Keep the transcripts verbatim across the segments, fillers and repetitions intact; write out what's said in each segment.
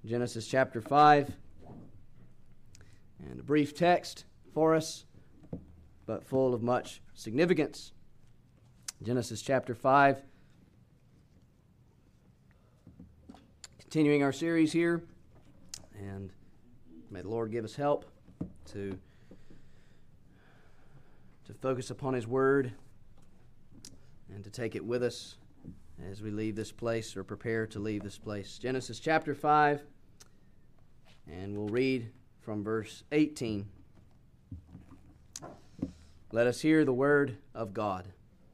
Genesis chapter five, and a brief text for us, but full of much significance. Genesis chapter five, continuing our series here, and may the Lord give us help to, to focus upon His Word and to take it with us as we leave this place or prepare to leave this place. Genesis chapter five, and we'll read from verse eighteen. Let us hear the word of God.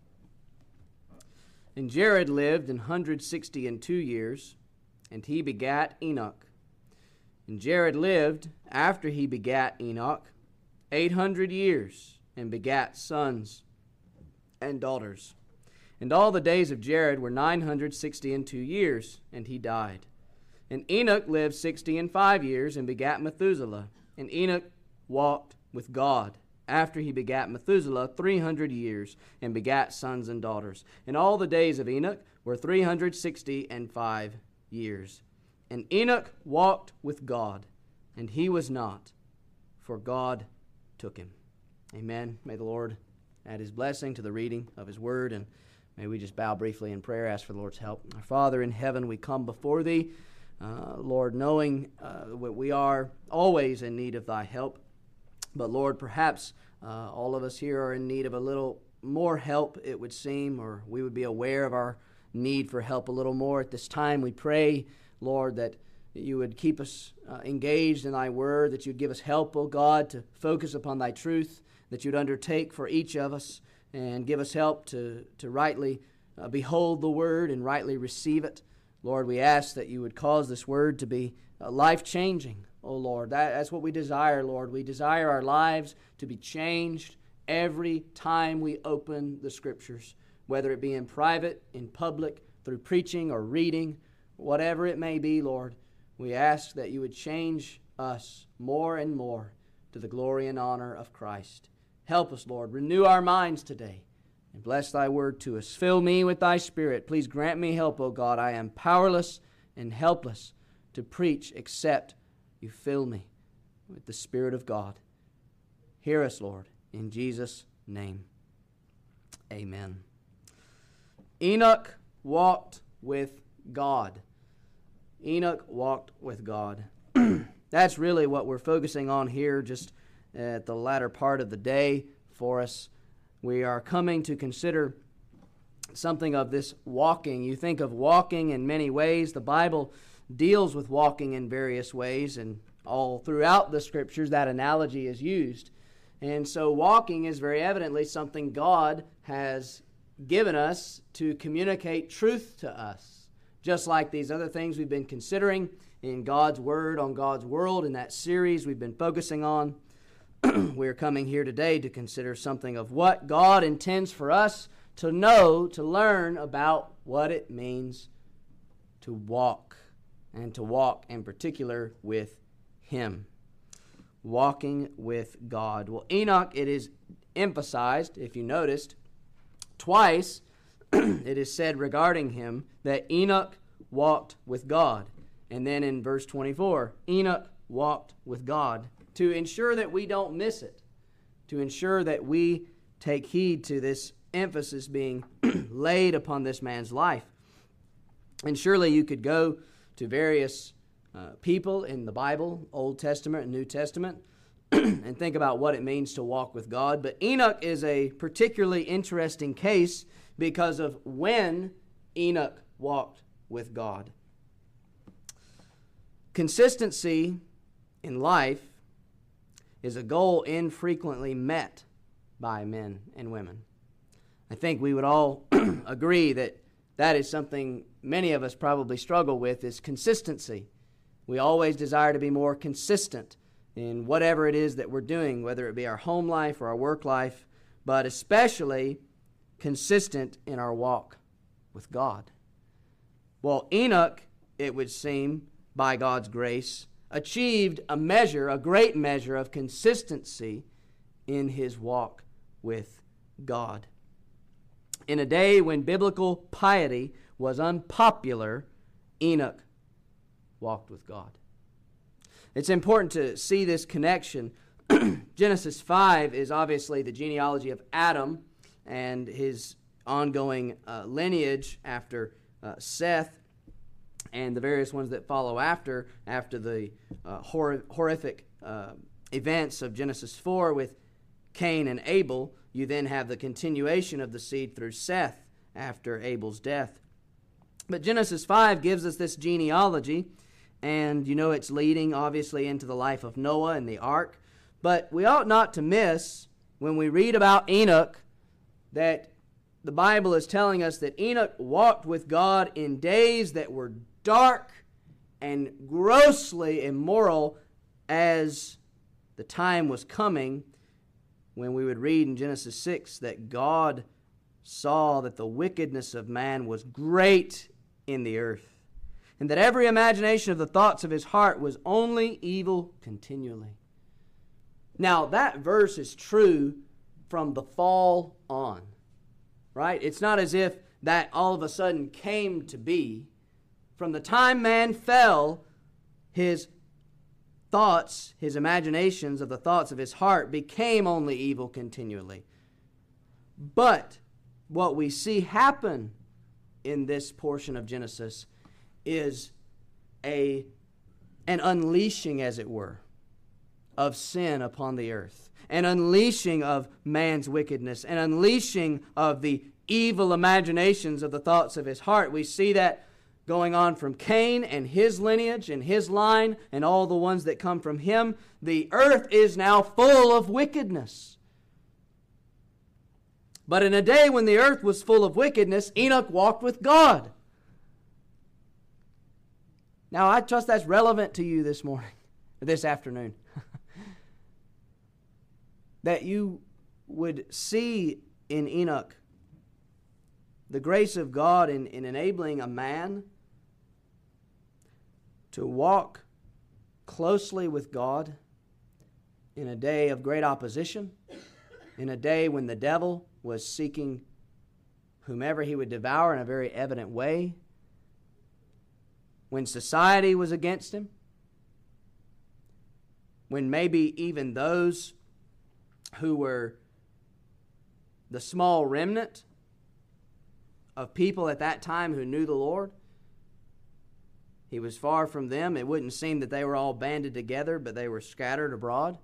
And Jared lived an hundred sixty and two years, and he begat Enoch. And Jared lived, after he begat Enoch, eight hundred years, and begat sons and daughters. And all the days of Jared were nine hundred sixty and two years, and he died. And Enoch lived sixty and five years, and begat Methuselah. And Enoch walked with God, after he begat Methuselah, three hundred years, and begat sons and daughters. And all the days of Enoch were three hundred sixty and five years. And Enoch walked with God, and he was not, for God took him. Amen. May the Lord add His blessing to the reading of His Word, and may we just bow briefly in prayer, ask for the Lord's help. Our Father in heaven, we come before Thee, uh, Lord, knowing uh, that we are always in need of Thy help. But Lord, perhaps uh, all of us here are in need of a little more help, it would seem, or we would be aware of our need for help a little more at this time. We pray, Lord, that You would keep us uh, engaged in Thy Word, that You'd give us help, O God, to focus upon Thy truth, that You'd undertake for each of us, and give us help to, to rightly uh, behold the Word and rightly receive it. Lord, we ask that You would cause this Word to be uh, life-changing, oh Lord. That, that's what we desire, Lord. We desire our lives to be changed every time we open the Scriptures, whether it be in private, in public, through preaching or reading, whatever it may be, Lord. We ask that You would change us more and more to the glory and honor of Christ. Help us, Lord. Renew our minds today, and bless Thy Word to us. Fill me with Thy Spirit. Please grant me help, O God. I am powerless and helpless to preach except You fill me with the Spirit of God. Hear us, Lord, in Jesus' name. Amen. Enoch walked with God. Enoch walked with God. That's really what we're focusing on here, just at the latter part of the day for us. We are coming to consider something of this walking. You think of walking in many ways. The Bible deals with walking in various ways, and all throughout the Scriptures that analogy is used. And so walking is very evidently something God has given us to communicate truth to us. Just like these other things we've been considering in God's Word on God's world in that series we've been focusing on. We're coming here today to consider something of what God intends for us to know, to learn about what it means to walk, and to walk in particular with Him. Walking with God. Well, Enoch, it is emphasized, if you noticed, twice it is said regarding him that Enoch walked with God. And then in verse twenty-four, Enoch walked with God, to ensure that we don't miss it, to ensure that we take heed to this emphasis being laid upon this man's life. And surely you could go to various uh, people in the Bible, Old Testament and New Testament, and think about what it means to walk with God. But Enoch is a particularly interesting case because of when Enoch walked with God. Consistency in life is a goal infrequently met by men and women. I think we would all agree that that is something many of us probably struggle with, is consistency. We always desire to be more consistent in whatever it is that we're doing, whether it be our home life or our work life, but especially consistent in our walk with God. Well, Enoch, it would seem, by God's grace, achieved a measure, a great measure of consistency in his walk with God. In a day when biblical piety was unpopular, Enoch walked with God. It's important to see this connection. Genesis five is obviously the genealogy of Adam and his ongoing uh, lineage after uh, Seth and the various ones that follow after, after the uh, hor- horrific uh, events of Genesis four with Cain and Abel. You then have the continuation of the seed through Seth after Abel's death. But Genesis five gives us this genealogy, and you know it's leading obviously into the life of Noah and the ark. But we ought not to miss, when we read about Enoch, that the Bible is telling us that Enoch walked with God in days that were dark and grossly immoral, as the time was coming when we would read in Genesis six that God saw that the wickedness of man was great in the earth, and that every imagination of the thoughts of his heart was only evil continually. Now, that verse is true from the fall on, right? It's not as if that all of a sudden came to be. From the time man fell, his thoughts, his imaginations of the thoughts of his heart became only evil continually. But what we see happen in this portion of Genesis is a an unleashing, as it were, of sin upon the earth, an unleashing of man's wickedness, an unleashing of the evil imaginations of the thoughts of his heart. We see that going on from Cain and his lineage and his line and all the ones that come from him. The earth is now full of wickedness. But in a day when the earth was full of wickedness, Enoch walked with God. Now, I trust that's relevant to you this morning, this afternoon. That you would see in Enoch the grace of God in, in enabling a man to walk closely with God in a day of great opposition, in a day when the devil was seeking whomever he would devour in a very evident way, when society was against him, when maybe even those who were the small remnant of people at that time who knew the Lord, he was far from them. It wouldn't seem that they were all banded together, but they were scattered abroad.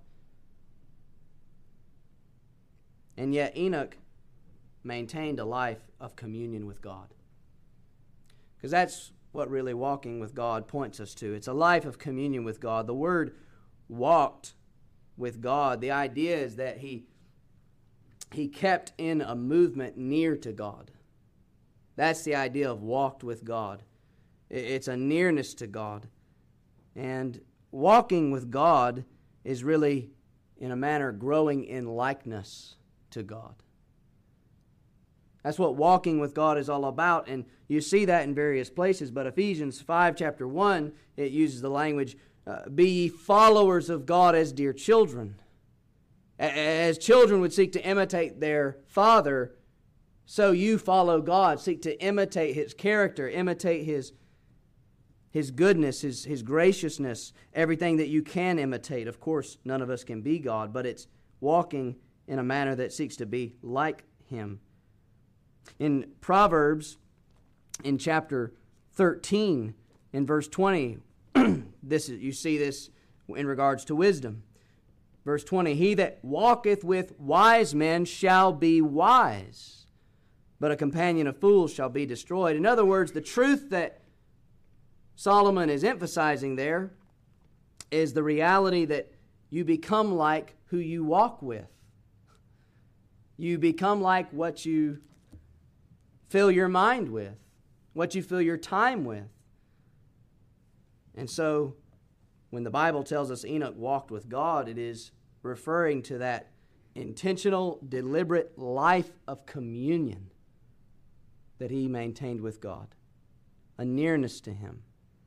And yet Enoch maintained a life of communion with God. Because that's what really walking with God points us to. It's a life of communion with God. The word walked with God, the idea is that he, he kept in a movement near to God. That's the idea of walked with God. It's a nearness to God. And walking with God is really, in a manner, growing in likeness to God. That's what walking with God is all about, and you see that in various places. But Ephesians five, chapter one, it uses the language, uh, be ye followers of God as dear children. As children would seek to imitate their father, so you follow God. Seek to imitate His character, imitate His, His goodness, His, His graciousness, everything that you can imitate. Of course, none of us can be God, but it's walking in a manner that seeks to be like Him. In Proverbs, in chapter thirteen, in verse twenty, this is, you see this in regards to wisdom. Verse twenty, he that walketh with wise men shall be wise, but a companion of fools shall be destroyed. In other words, the truth that Solomon is emphasizing there is the reality that you become like who you walk with. You become like what you fill your mind with, what you fill your time with. And so, when the Bible tells us Enoch walked with God, it is referring to that intentional, deliberate life of communion that he maintained with God, a nearness to Him.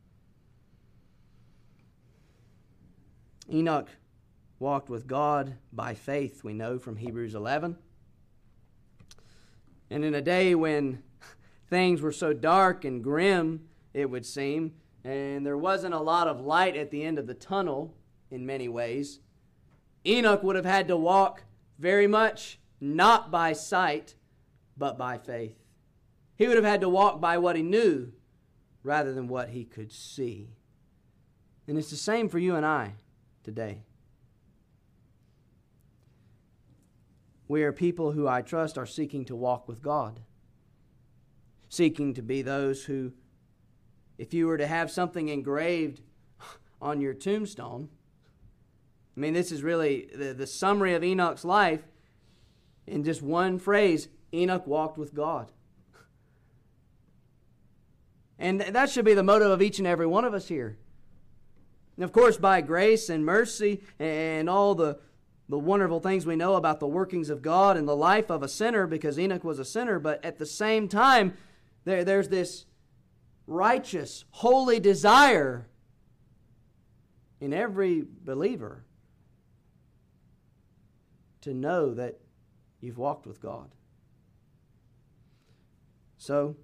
Enoch walked with God by faith, we know from Hebrews eleven. And in a day when things were so dark and grim, it would seem, and there wasn't a lot of light at the end of the tunnel in many ways, Enoch would have had to walk very much not by sight, but by faith. He would have had to walk by what he knew rather than what he could see. And it's the same for you and I today. We are people who, I trust, are seeking to walk with God. Seeking to be those who, if you were to have something engraved on your tombstone, I mean, this is really the, the summary of Enoch's life in just one phrase: Enoch walked with God. And that should be the motto of each and every one of us here. And of course, by grace and mercy and all the, the wonderful things we know about the workings of God and the life of a sinner, because Enoch was a sinner, but at the same time, there, there's this righteous, holy desire in every believer to know that you've walked with God. So,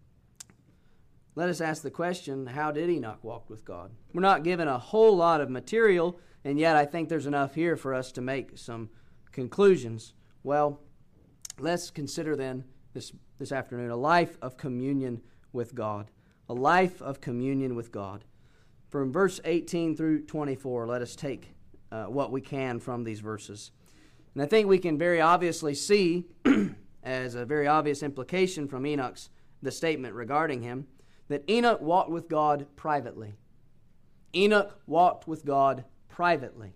let us ask the question, how did Enoch walk with God? We're not given a whole lot of material, and yet I think there's enough here for us to make some conclusions. Well, let's consider then this, this afternoon a life of communion with God. A life of communion with God. From verse eighteen through twenty-four, let us take uh, what we can from these verses. And I think we can very obviously see, as a very obvious implication from Enoch's, the statement regarding him, that Enoch walked with God privately. Enoch walked with God privately.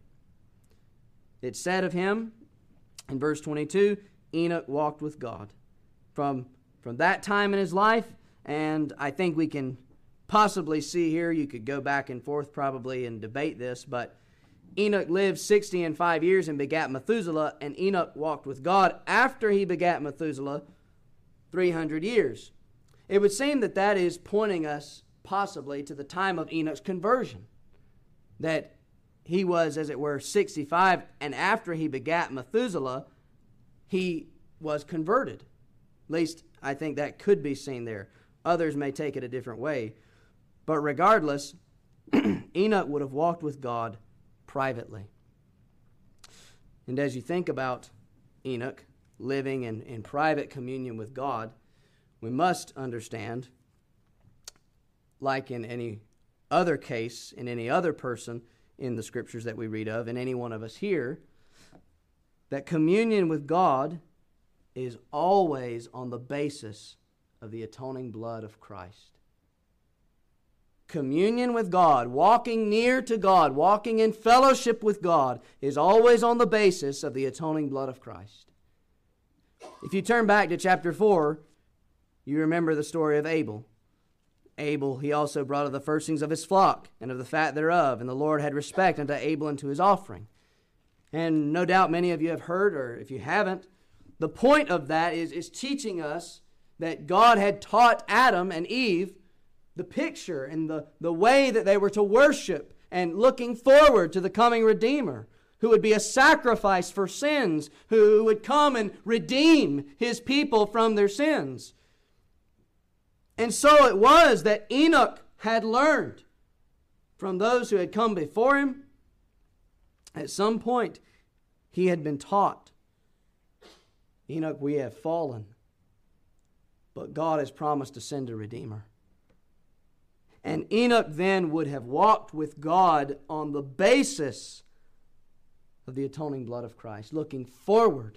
It said of him in verse twenty-two, Enoch walked with God. From, from that time in his life, and I think we can possibly see here, you could go back and forth probably and debate this, but Enoch lived sixty and five years and begat Methuselah, and Enoch walked with God after he begat Methuselah three hundred years. It would seem that that is pointing us possibly to the time of Enoch's conversion. That he was, as it were, sixty-five, and after he begat Methuselah, he was converted. At least, I think that could be seen there. Others may take it a different way. But regardless, Enoch would have walked with God privately. And as you think about Enoch living in, in private communion with God, we must understand, like in any other case, in any other person in the Scriptures that we read of, in any one of us here, that communion with God is always on the basis of the atoning blood of Christ. Communion with God, walking near to God, walking in fellowship with God, is always on the basis of the atoning blood of Christ. If you turn back to chapter four, you remember the story of Abel. Abel, he also brought of the firstlings of his flock, and of the fat thereof, and the Lord had respect unto Abel and to his offering. And no doubt many of you have heard, or if you haven't, the point of that is, is teaching us that God had taught Adam and Eve the picture and the, the way that they were to worship, and looking forward to the coming Redeemer, who would be a sacrifice for sins, who would come and redeem his people from their sins. And so it was that Enoch had learned from those who had come before him. At some point, he had been taught, Enoch, we have fallen, but God has promised to send a Redeemer. And Enoch then would have walked with God on the basis of the atoning blood of Christ, looking forward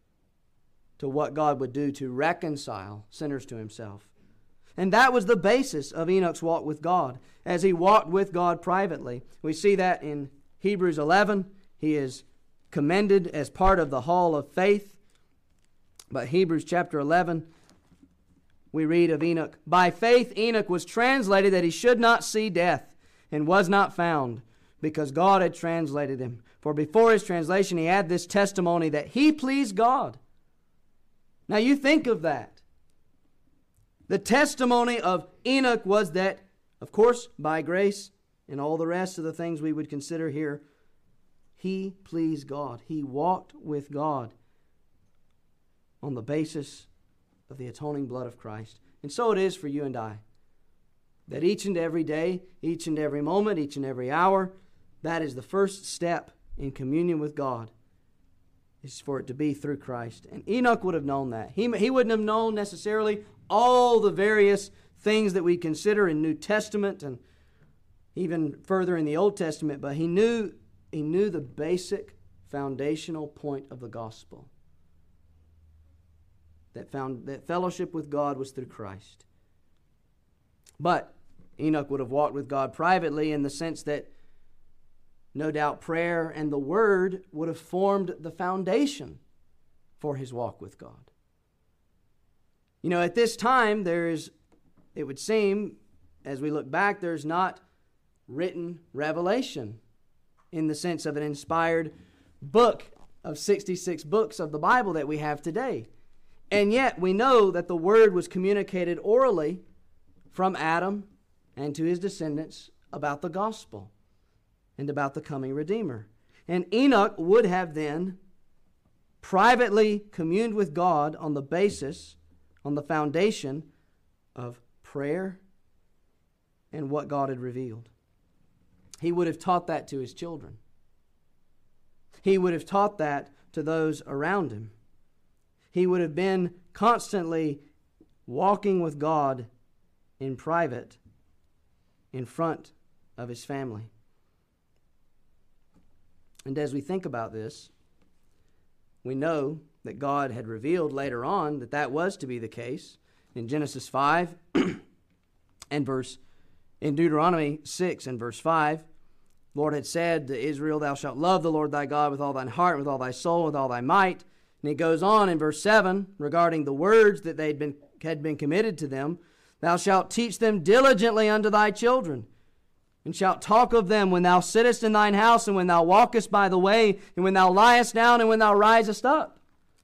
to what God would do to reconcile sinners to himself. And that was the basis of Enoch's walk with God, as he walked with God privately. We see that in Hebrews eleven. He is commended as part of the hall of faith. But Hebrews chapter eleven, we read of Enoch. By faith Enoch was translated that he should not see death, and was not found, because God had translated him. For before his translation he had this testimony that he pleased God. Now you think of that. The testimony of Enoch was that, of course, by grace and all the rest of the things we would consider here, he pleased God. He walked with God on the basis of the atoning blood of Christ. And so it is for you and I. That each and every day, each and every moment, each and every hour, that is the first step in communion with God, is for it to be through Christ. And Enoch would have known that. He, he wouldn't have known necessarily all the various things that we consider in New Testament and even further in the Old Testament, but he knew, he knew the basic foundational point of the gospel. That, found, that fellowship with God was through Christ. But Enoch would have walked with God privately in the sense that no doubt prayer and the Word would have formed the foundation for his walk with God. You know, at this time, there is, it would seem, as we look back, there's not written revelation in the sense of an inspired book of sixty-six books of the Bible that we have today. And yet we know that the Word was communicated orally from Adam and to his descendants about the gospel and about the coming Redeemer. And Enoch would have then privately communed with God on the basis, on the foundation of prayer and what God had revealed. He would have taught that to his children. He would have taught that to those around him. He would have been constantly walking with God in private in front of his family. And as we think about this, we know that God had revealed later on that that was to be the case. In Genesis five and verse, in Deuteronomy six and verse five, the Lord had said to Israel, "Thou shalt love the Lord thy God with all thine heart, with all thy soul, with all thy might." And he goes on in verse seven regarding the words that they'd been had been committed to them. "Thou shalt teach them diligently unto thy children, and shalt talk of them when thou sittest in thine house, and when thou walkest by the way, and when thou liest down, and when thou risest up."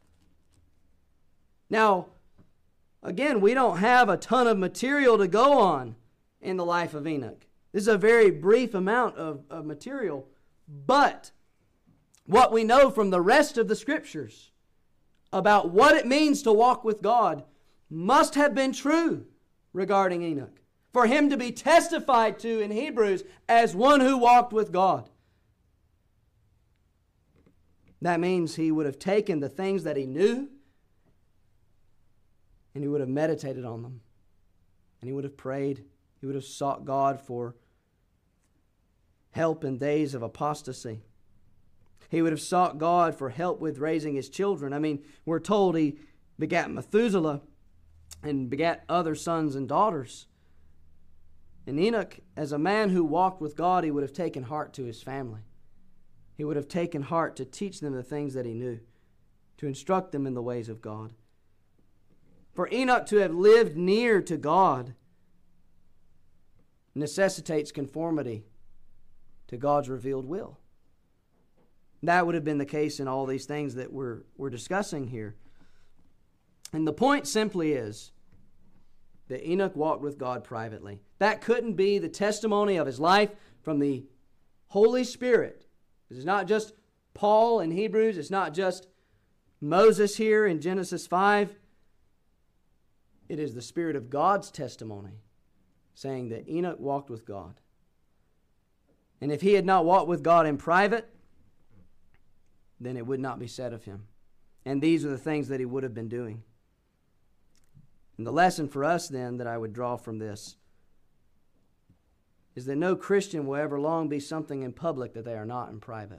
Now, again, we don't have a ton of material to go on in the life of Enoch. This is a very brief amount of, of material. But what we know from the rest of the Scriptures about what it means to walk with God must have been true regarding Enoch, for him to be testified to in Hebrews as one who walked with God. That means he would have taken the things that he knew and he would have meditated on them. And he would have prayed. He would have sought God for help in days of apostasy. He would have sought God for help with raising his children. I mean, we're told he begat Methuselah and begat other sons and daughters. And Enoch, as a man who walked with God, he would have taken heart to his family. He would have taken heart to teach them the things that he knew, to instruct them in the ways of God. For Enoch to have lived near to God necessitates conformity to God's revealed will. That would have been the case in all these things that we're, we're discussing here. And the point simply is that Enoch walked with God privately. That couldn't be the testimony of his life from the Holy Spirit. This is not just Paul in Hebrews. It's not just Moses here in Genesis five. It is the Spirit of God's testimony saying that Enoch walked with God. And if he had not walked with God in private, then it would not be said of him. And these are the things that he would have been doing. And the lesson for us then that I would draw from this is that no Christian will ever long be something in public that they are not in private.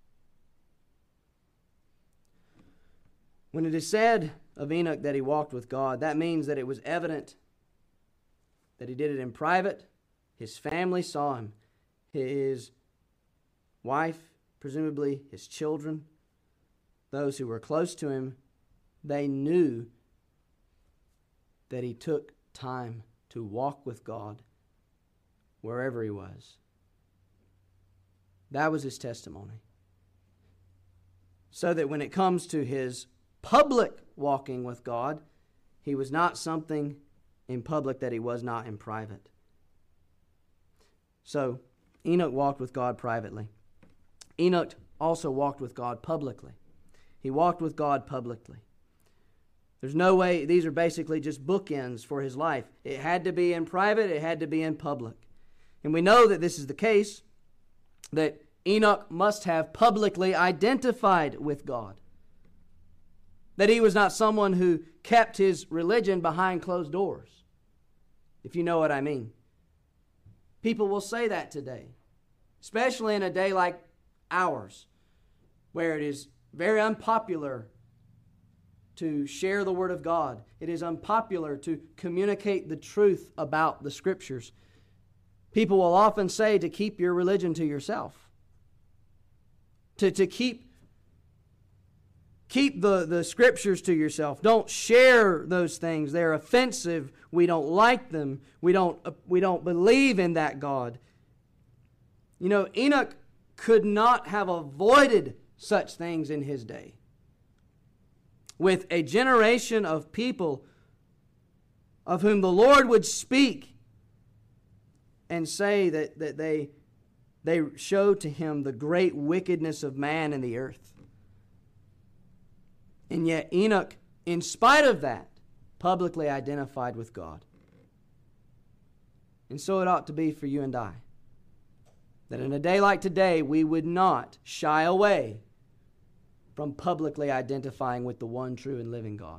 When it is said of Enoch that he walked with God, that means that it was evident that he did it in private. His family saw him. His wife, presumably his children, those who were close to him, they knew that he took time to walk with God wherever he was. That was his testimony. So that when it comes to his public walking with God, he was not something in public that he was not in private. So, Enoch walked with God privately. Enoch also walked with God publicly. He walked with God publicly. There's no way, these are basically just bookends for his life. It had to be in private, it had to be in public. And we know that this is the case, that Enoch must have publicly identified with God. That he was not someone who kept his religion behind closed doors, if you know what I mean. People will say that today, especially in a day like ours, where it is very unpopular to share the Word of God. It is unpopular to communicate the truth about the Scriptures. People will often say to keep your religion to yourself. To, to keep, keep the, the Scriptures to yourself. Don't share those things. They're offensive. We don't like them. We don't, we don't believe in that God. You know, Enoch could not have avoided such things in his day. With a generation of people of whom the Lord would speak and say that, that they, they show to him the great wickedness of man in the earth. And yet Enoch, in spite of that, publicly identified with God. And so it ought to be for you and I. That in a day like today, we would not shy away from publicly identifying with the one true and living God.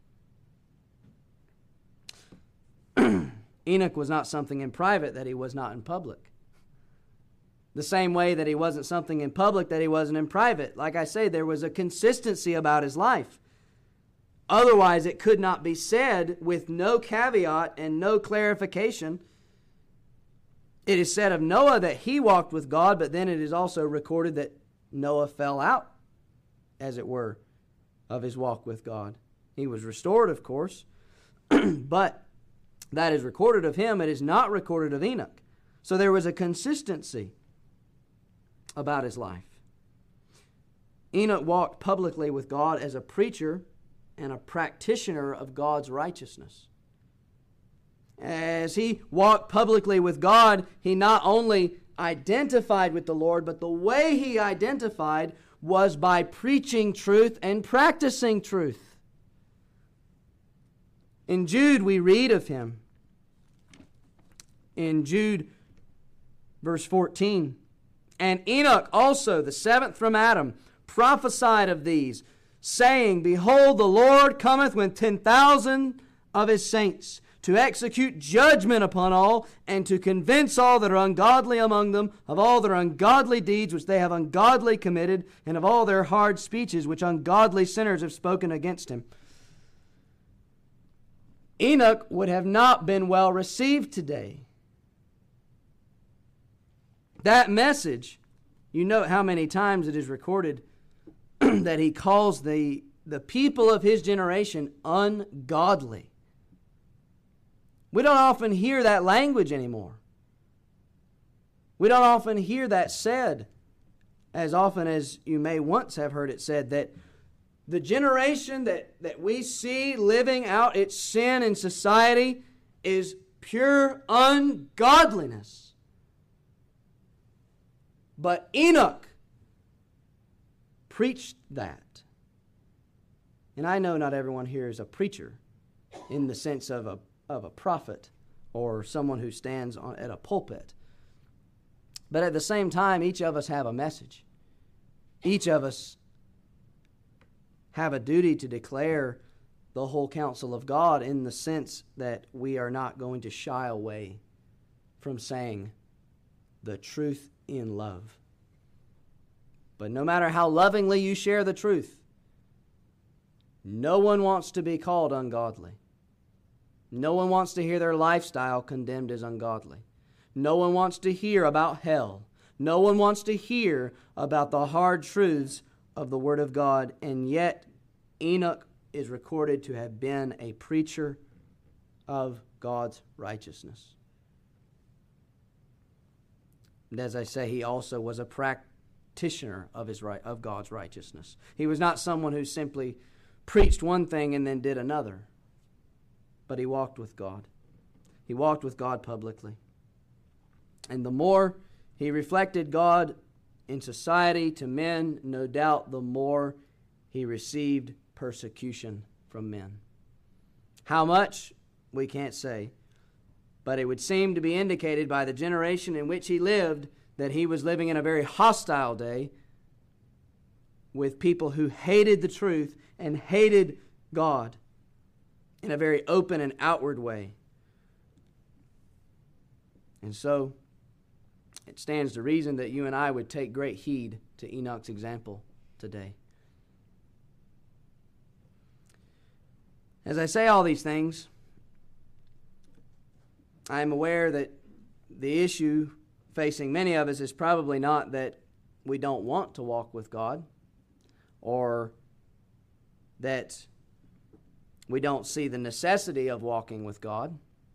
Enoch was not something in private that he was not in public. The same way that he wasn't something in public that he wasn't in private. Like I say, there was a consistency about his life. Otherwise, it could not be said with no caveat and no clarification. It is said of Noah that he walked with God, but then it is also recorded that Noah fell out, as it were, of his walk with God. He was restored, of course, but that is recorded of him. It is not recorded of Enoch. So there was a consistency about his life. Enoch walked publicly with God as a preacher and a practitioner of God's righteousness. As he walked publicly with God, he not only identified with the Lord, but the way he identified was by preaching truth and practicing truth. In Jude, we read of him. In Jude, verse fourteen, and Enoch also, the seventh from Adam, prophesied of these, saying, Behold, the Lord cometh with ten thousand of his saints, to execute judgment upon all, and to convince all that are ungodly among them of all their ungodly deeds which they have ungodly committed, and of all their hard speeches which ungodly sinners have spoken against him. Enoch would have not been well received today. That message, you note how many times it is recorded that he calls the, the people of his generation ungodly. We don't often hear that language anymore. We don't often hear that said as often as you may once have heard it said, that the generation that, that we see living out its sin in society is pure ungodliness. But Enoch preached that. And I know not everyone here is a preacher in the sense of a of a prophet or someone who stands on, at a pulpit. But at the same time, each of us have a message. Each of us have a duty to declare the whole counsel of God in the sense that we are not going to shy away from saying the truth in love. But no matter how lovingly you share the truth, no one wants to be called ungodly. No one wants to hear their lifestyle condemned as ungodly. No one wants to hear about hell. No one wants to hear about the hard truths of the Word of God. And yet, Enoch is recorded to have been a preacher of God's righteousness. And as I say, he also was a practitioner of his right, of God's righteousness. He was not someone who simply preached one thing and then did another. But he walked with God. He walked with God publicly. And the more he reflected God in society to men, no doubt the more he received persecution from men. How much, we can't say, but it would seem to be indicated by the generation in which he lived that he was living in a very hostile day with people who hated the truth and hated God in a very open and outward way. And so, it stands to reason that you and I would take great heed to Enoch's example today. As I say all these things, I am aware that the issue facing many of us is probably not that we don't want to walk with God, or that we don't see the necessity of walking with God.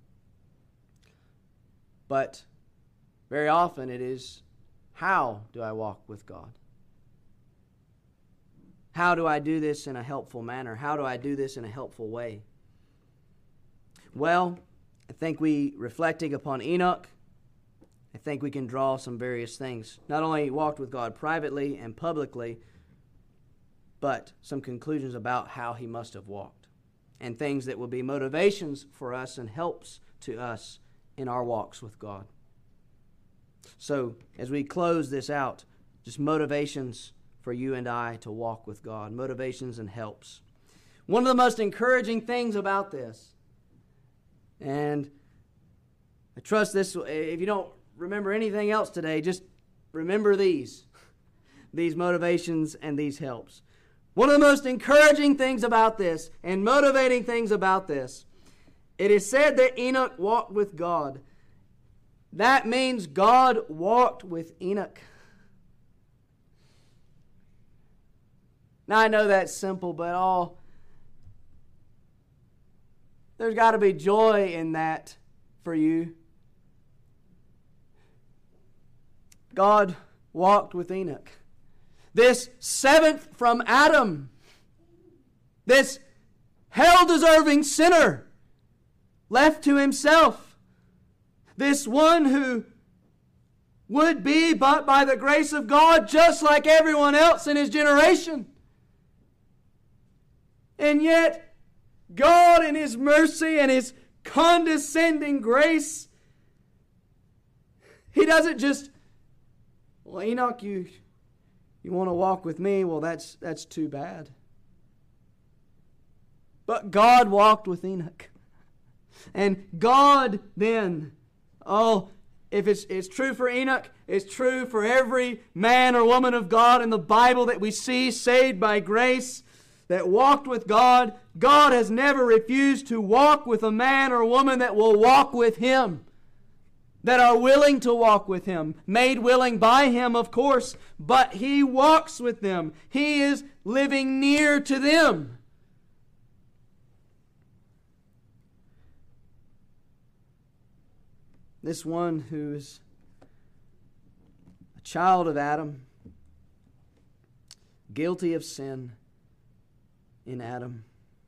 But very often it is, how do I walk with God? How do I do this in a helpful manner? How do I do this in a helpful way? Well, I think we, reflecting upon Enoch, I think we can draw some various things. Not only he walked with God privately and publicly, but some conclusions about how he must have walked, and things that will be motivations for us and helps to us in our walks with God. So, as we close this out, just motivations for you and I to walk with God, motivations and helps. One of the most encouraging things about this, and I trust this, if you don't remember anything else today, just remember these, these motivations and these helps. One of the most encouraging things about this and motivating things about this, it is said that Enoch walked with God. That means God walked with Enoch. Now I know that's simple, but all there's got to be joy in that for you. God walked with Enoch. This seventh from Adam, this hell-deserving sinner, left to himself, this one who would be, but by the grace of God, just like everyone else in his generation. And yet, God in His mercy and His condescending grace, He doesn't just, well, Enoch, you, you want to walk with me? Well, that's, that's too bad. But God walked with Enoch. And God then, oh, if it's, it's true for Enoch, it's true for every man or woman of God in the Bible that we see saved by grace, that walked with God. God has never refused to walk with a man or woman that will walk with Him, that are willing to walk with Him, made willing by Him, of course, but He walks with them. He is living near to them. This one who is a child of Adam, guilty of sin in Adam,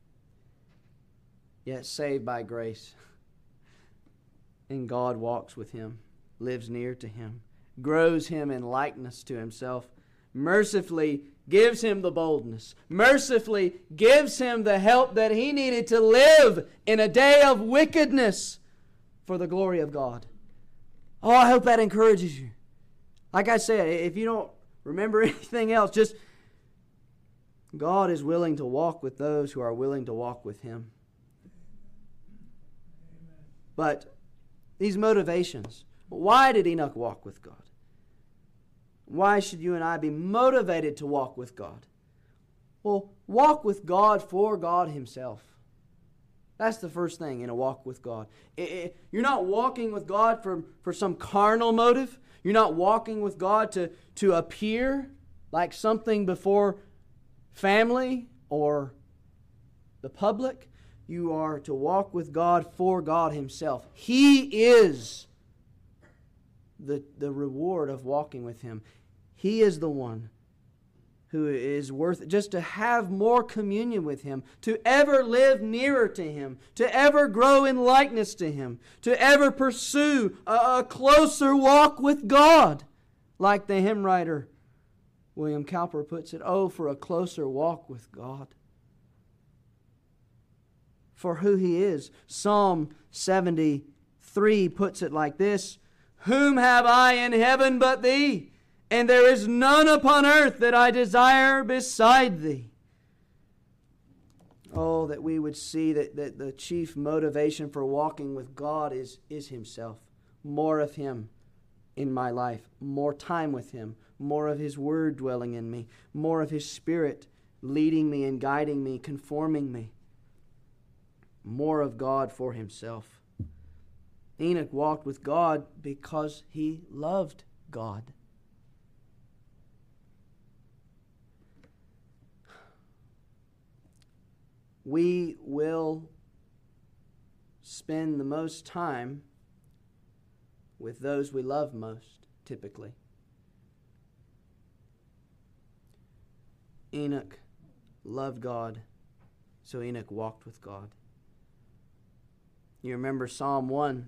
yet saved by grace. And God walks with him, lives near to him, grows him in likeness to Himself, mercifully gives him the boldness, mercifully gives him the help that he needed to live in a day of wickedness for the glory of God. Oh, I hope that encourages you. Like I said, if you don't remember anything else, just God is willing to walk with those who are willing to walk with Him. But these motivations, why did Enoch walk with God? Why should you and I be motivated to walk with God? Well, walk with God for God Himself. That's the first thing in a walk with God. It, it, you're not walking with God for, for some carnal motive. You're not walking with God to, to appear like something before family or the public. You are to walk with God for God Himself. He is the, the reward of walking with Him. He is the one who is worth just to have more communion with Him, to ever live nearer to Him, to ever grow in likeness to Him, to ever pursue a, a closer walk with God, like the hymn writer William Cowper puts it, oh, for a closer walk with God. for who He is. Psalm seventy-three puts it like this: Whom have I in heaven but Thee? And there is none upon earth that I desire beside Thee. Oh, that we would see that, that the chief motivation for walking with God is, is Himself. More of Him in my life. More time with Him. More of His Word dwelling in me. More of His Spirit leading me and guiding me, conforming me. More of God for Himself. Enoch walked with God because he loved God. We will spend the most time with those we love most, typically. Enoch loved God, so Enoch walked with God. You remember Psalm one,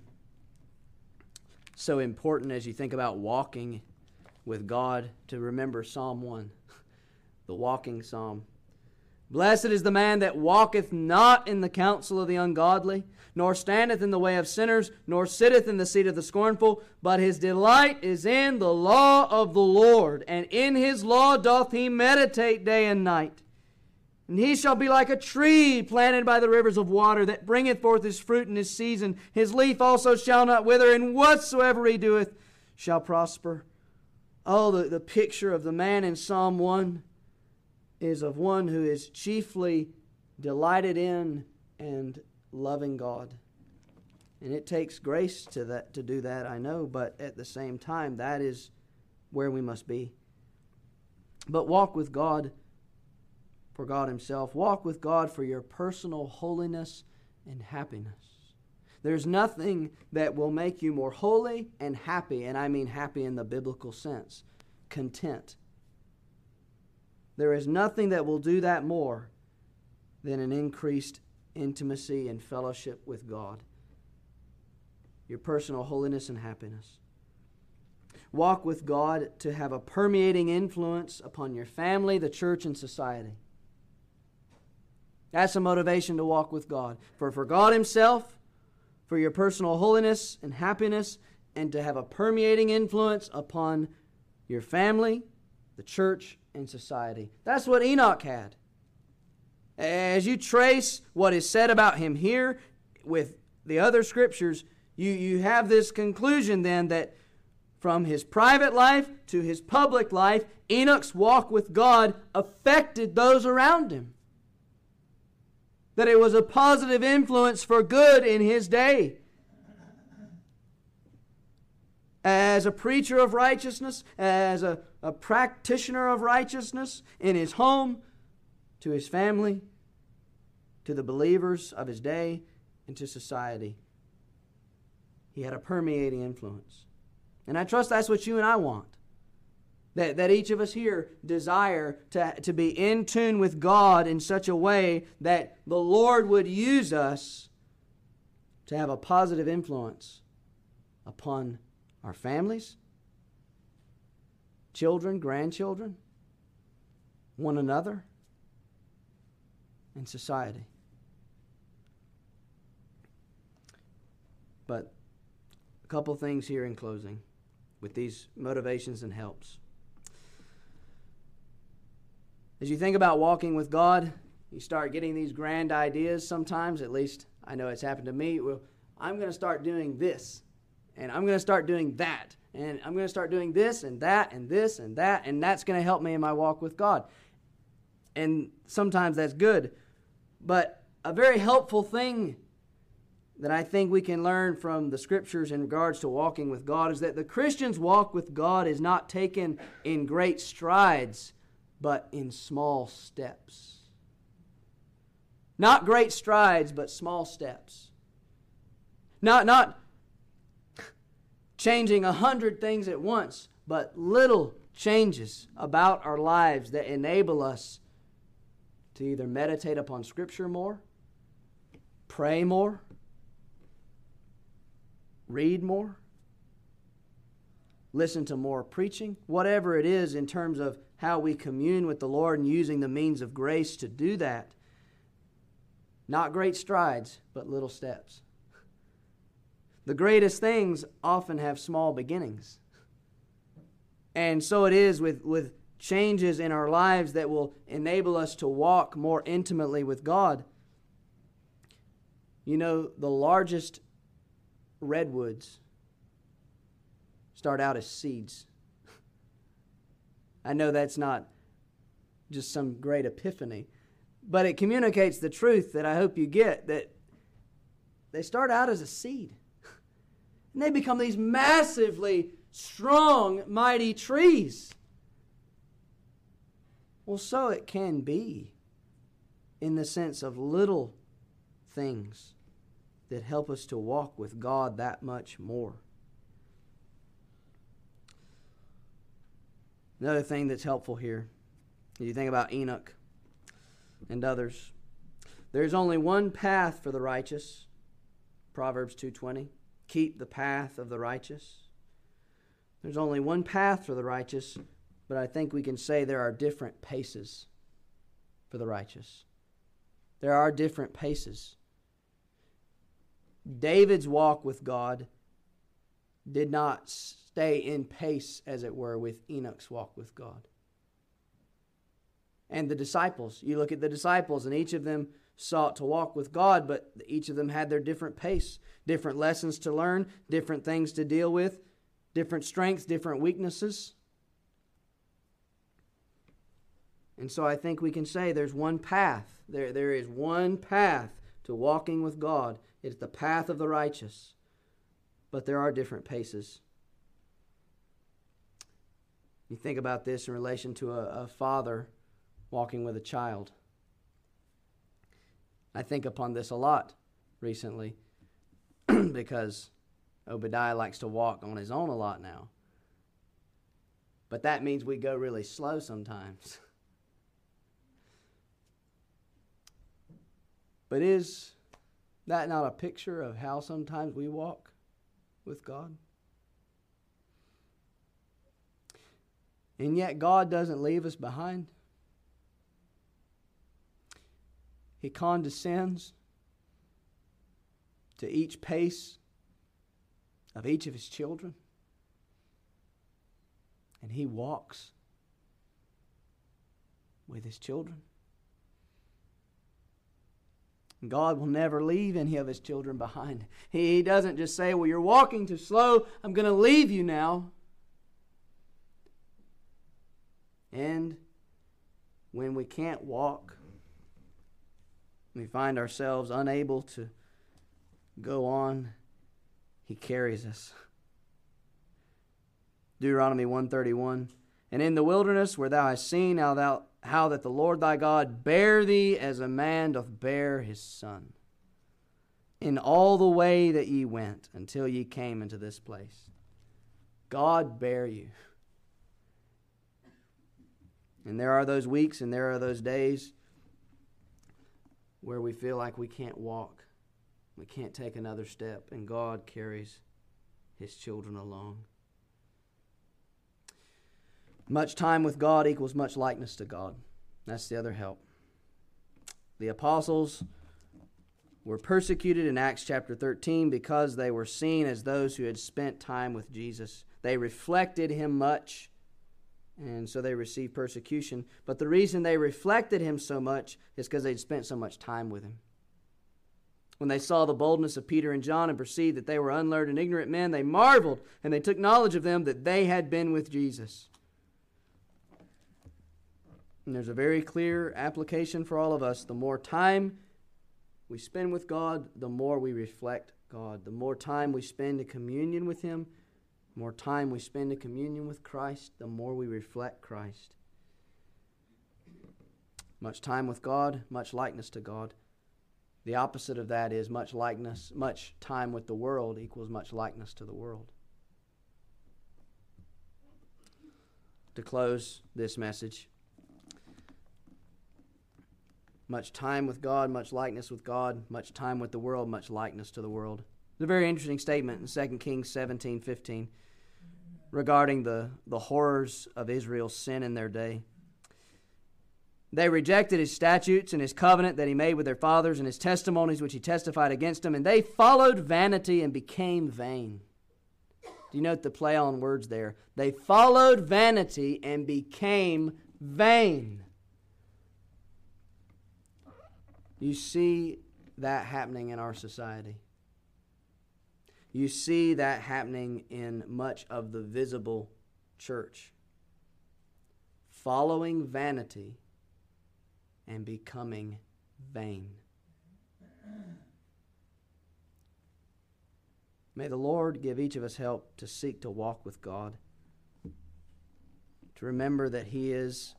so important as you think about walking with God, to remember Psalm one, the walking psalm. Blessed is the man that walketh not in the counsel of the ungodly, nor standeth in the way of sinners, nor sitteth in the seat of the scornful, but his delight is in the law of the Lord, and in his law doth he meditate day and night. And he shall be like a tree planted by the rivers of water, that bringeth forth his fruit in his season. His leaf also shall not wither, and whatsoever he doeth shall prosper. Oh, the, the picture of the man in Psalm one is of one who is chiefly delighted in and loving God. And it takes grace to that to do that, I know, but at the same time, that is where we must be. But walk with God for God Himself. Walk with God for your personal holiness and happiness. There's nothing that will make you more holy and happy, and I mean happy in the biblical sense, content. There is nothing that will do that more than an increased intimacy and fellowship with God. Your personal holiness and happiness. Walk with God to have a permeating influence upon your family, the church, and society. That's a motivation to walk with God. For, for God Himself, for your personal holiness and happiness, and to have a permeating influence upon your family, the church, and society. That's what Enoch had. As you trace what is said about him here with the other scriptures, you, you have this conclusion then that from his private life to his public life, Enoch's walk with God affected those around him. That it was a positive influence for good in his day. As a preacher of righteousness, as a, a practitioner of righteousness in his home, to his family, to the believers of his day, and to society. He had a permeating influence. And I trust that's what you and I want. That, that each of us here desire to, to be in tune with God in such a way that the Lord would use us to have a positive influence upon our families, children, grandchildren, one another, and society. But a couple things here in closing with these motivations and helps. As you think about walking with God, you start getting these grand ideas sometimes, at least I know it's happened to me. Well, I'm going to start doing this, and I'm going to start doing that, and I'm going to start doing this and that and this and that, and that's going to help me in my walk with God. And sometimes that's good. But a very helpful thing that I think we can learn from the Scriptures in regards to walking with God is that the Christian's walk with God is not taken in great strides, but in small steps. Not great strides, but small steps. Not, not changing a hundred things at once, but little changes about our lives that enable us to either meditate upon Scripture more, pray more, read more, listen to more preaching, whatever it is in terms of how we commune with the Lord and using the means of grace to do that. Not great strides, but little steps. The greatest things often have small beginnings. And so it is with, with changes in our lives that will enable us to walk more intimately with God. You know, the largest redwoods start out as seeds. I know that's not just some great epiphany, but it communicates the truth that I hope you get, that they start out as a seed. And they become these massively strong, mighty trees. Well, so it can be in the sense of little things that help us to walk with God that much more. Another thing that's helpful here, if you think about Enoch and others, there's only one path for the righteous. Proverbs two twenty. Keep the path of the righteous. There's only one path for the righteous, but I think we can say there are different paces for the righteous. There are different paces. David's walk with God did not stay in pace, as it were, with Enoch's walk with God. And the disciples, you look at the disciples, and each of them sought to walk with God, but each of them had their different pace, different lessons to learn, different things to deal with, different strengths, different weaknesses. And so I think we can say there's one path. There, there is one path to walking with God. It's the path of the righteous. But there are different paces. You think about this in relation to a, a father walking with a child. I think upon this a lot recently because Obadiah likes to walk on his own a lot now. But that means we go really slow sometimes. But is that not a picture of how sometimes we walk with God? And yet God doesn't leave us behind. He condescends to each pace of each of His children. And He walks with His children. God will never leave any of His children behind. He doesn't just say, well, you're walking too slow, I'm going to leave you now. And when we can't walk, we find ourselves unable to go on, He carries us. Deuteronomy one thirty-one, and in the wilderness where thou hast seen how, thou, how that the Lord thy God bare thee as a man doth bear his son, in all the way that ye went until ye came into this place. God bare you. And there are those weeks and there are those days where we feel like we can't walk. We can't take another step, and God carries His children along. Much time with God equals much likeness to God. That's the other help. The apostles were persecuted in Acts chapter thirteen because they were seen as those who had spent time with Jesus. They reflected Him much, and so they received persecution. But the reason they reflected Him so much is because they'd spent so much time with Him. When they saw the boldness of Peter and John and perceived that they were unlearned and ignorant men, they marveled, and they took knowledge of them that they had been with Jesus. And there's a very clear application for all of us. The more time we spend with God, the more we reflect God. The more time we spend in communion with Him, the more time we spend in communion with Christ, the more we reflect Christ. Much time with God, much likeness to God. The opposite of that is much likeness, much time with the world equals much likeness to the world. To close this message, much time with God, much likeness with God, much time with the world, much likeness to the world. It's a very interesting statement in Second Kings seventeen fifteen regarding the, the horrors of Israel's sin in their day. They rejected his statutes and his covenant that he made with their fathers and his testimonies which he testified against them, and they followed vanity and became vain. Do you note the play on words there? They followed vanity and became vain. You see that happening in our society. You see that happening in much of the visible church. Following vanity and becoming vain. May the Lord give each of us help to seek to walk with God, to remember that He is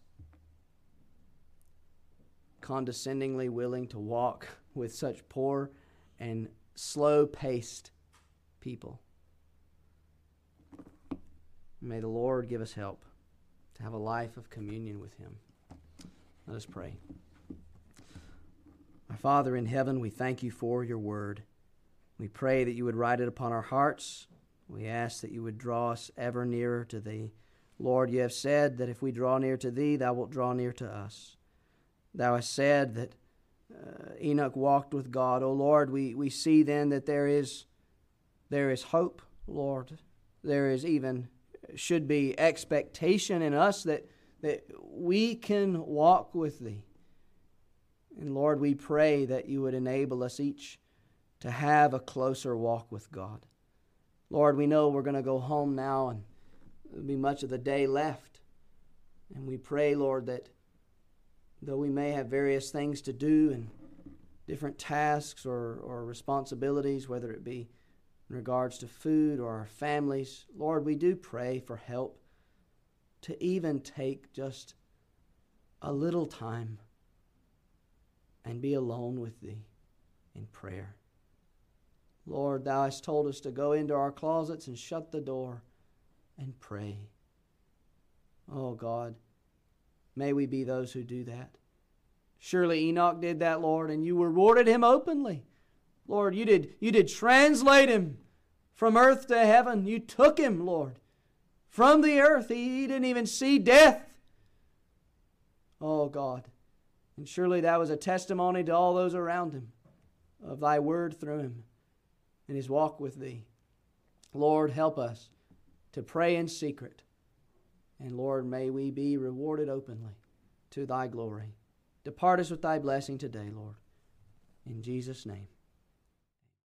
condescendingly willing to walk with such poor and slow-paced people. May the Lord give us help to have a life of communion with Him. Let us pray. Our Father in heaven, we thank You for Your word. We pray that You would write it upon our hearts. We ask that You would draw us ever nearer to Thee. Lord, You have said that if we draw near to Thee, Thou wilt draw near to us. Thou hast said that uh, Enoch walked with God. O Lord, we, we see then that there is, there is hope, Lord. There is even, should be expectation in us that, that we can walk with Thee. And Lord, we pray that You would enable us each to have a closer walk with God. Lord, we know we're going to go home now and there'll be much of the day left. And we pray, Lord, that though we may have various things to do and different tasks or, or responsibilities, whether it be in regards to food or our families, Lord, we do pray for help to even take just a little time and be alone with Thee in prayer. Lord, Thou hast told us to go into our closets and shut the door and pray. Oh God, may we be those who do that. Surely Enoch did that, Lord, and You rewarded him openly. Lord, you did, you did translate him from earth to heaven. You took him, Lord, from the earth. He, he didn't even see death. Oh God, and surely that was a testimony to all those around him of Thy word through him and his walk with Thee. Lord, help us to pray in secret. And Lord, may we be rewarded openly to Thy glory. Depart us with Thy blessing today, Lord. In Jesus' name.